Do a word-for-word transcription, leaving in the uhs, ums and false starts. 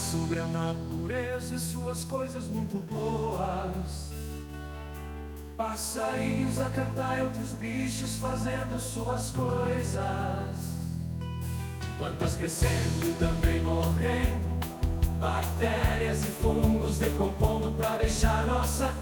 sobre a natureza e suas coisas muito boas. Passarinhos a cantar e outros bichos fazendo suas coisas. Plantas crescendo e também morrendo, bactérias e fungos decompondo pra deixar nossa